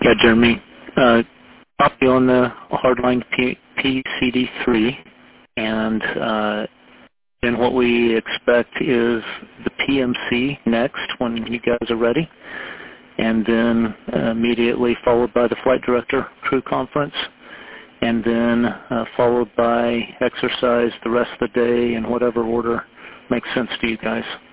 Yeah, Jeremy. Copy on the hardline PCD3, and then what we expect is the PMC next when you guys are ready, and then immediately followed by the flight director crew conference, and then followed by exercise the rest of the day in whatever order makes sense to you guys.